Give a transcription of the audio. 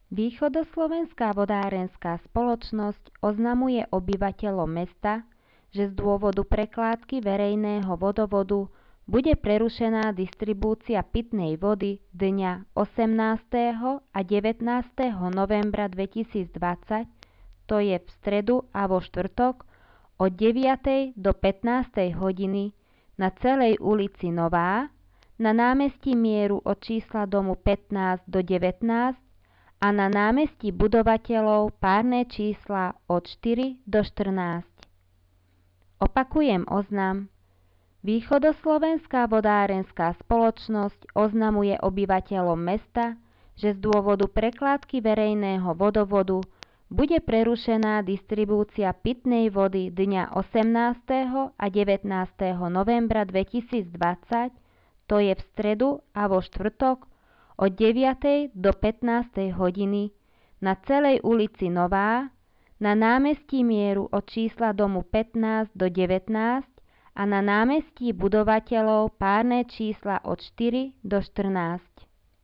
Východoslovenská vodárenská spoločnosť oznamuje obyvateľom mesta, že z dôvodu prekládky verejného vodovodu bude prerušená distribúcia pitnej vody dňa 18. a 19. novembra 2020, to je v stredu a vo štvrtok, od 9. do 15. hodiny na celej ulici Nová, na námestí Mieru od čísla domu 15 do 19 a na námestí budovateľov párne čísla od 4 do 14. Opakujem oznam. Východoslovenská vodárenská spoločnosť oznamuje obyvateľom mesta, že z dôvodu prekládky verejného vodovodu bude prerušená distribúcia pitnej vody dňa 18. a 19. novembra 2020, to je v stredu a vo štvrtok, od 9. do 15. hodiny na celej ulici Nová, na námestí Mieru od čísla domu 15 do 19 a na námestí budovateľov párne čísla od 4 do 14.